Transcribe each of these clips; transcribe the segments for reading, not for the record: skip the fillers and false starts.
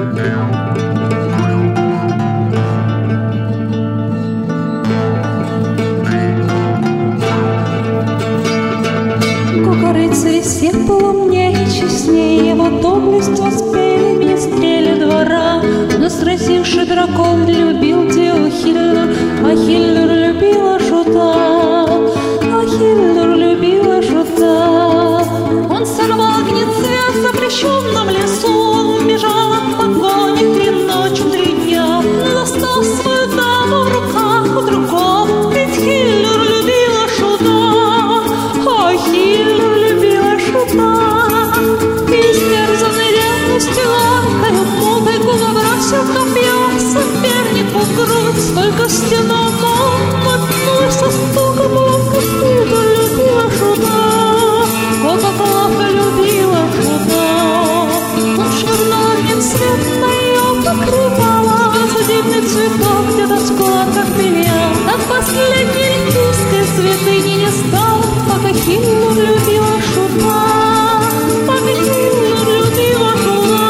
Кукурыцы всех было умнее и честнее, его доблесть воспели министрели двора. Но сразивший дракон любил деву Хильду, а Хильдур любила шута, а Хильдур любила шута. Он сорвал гнездо в запрещенном лесу, он бежал от погони 3 ночи, 3 дня, достал свою даму в руках у другого, ведь Хильдур любила шута, а Хильдур любила шута. Истерзанный ревностью лакою, мукой губа бросил копье сопернику в грудь, только стена мотнулась со стуком, ловко Хильдур любила шута. О, как ловко любила шута! Он швырнул огнем свет на ее покрывало, судебный цветок где-то в складках белья. От последней олимпийской святыни не стало, пока Хильдур любила шута, пока Хильдур любила шута.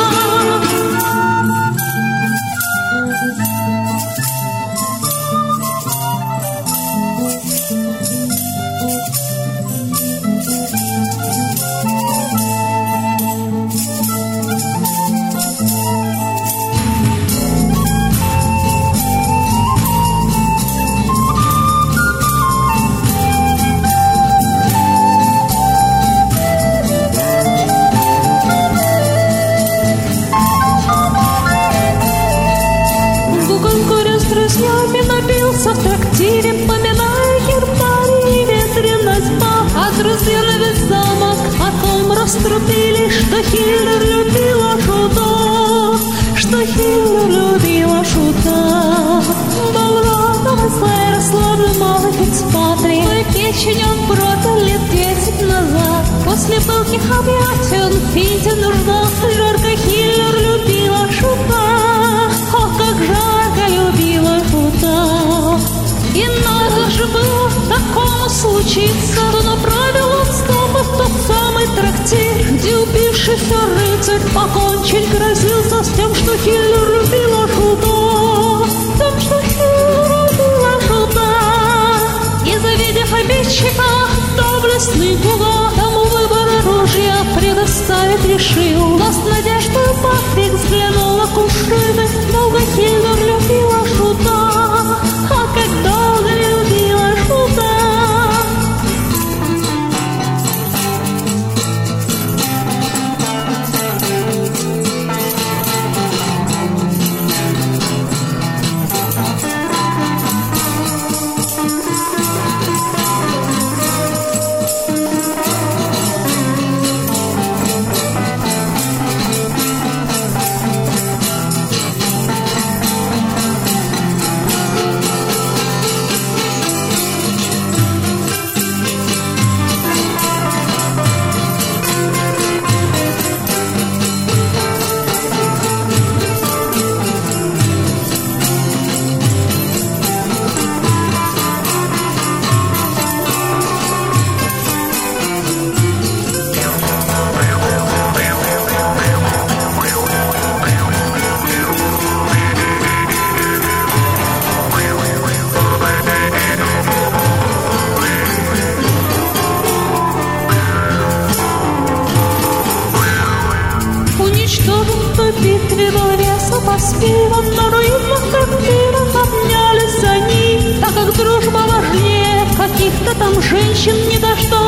Напился в трактире, поминая гербарий и ветреность баб. А друзья на весь замок о том раструбили, что Хильдур любила шута, что Хильдур любила шута. Болгарова злая расслаблен малый Фицпатрик, свою печень он продал лет 10 назад. После пылких объятий он в Фите нуждался, жарко Хильдур любила шута, о, как жарко любила шута. И надо же было такому случиться, что направил он стопы в тот самый трактир, где упившийся рыцарь покончить грозился с тем, что Хильдур любила шута, с тем, что Хильдур любила шута. И завидев обидчика, доблестный Гуга тому выбор оружия предоставить решил. Но с надеждой Патрик взглянул на кувшины, долго Хильдур любила шута, а как долго любила шута. Поспевом на руинах трактиров обнялись они, так как дружба важнее каких-то там женщин не дождалась.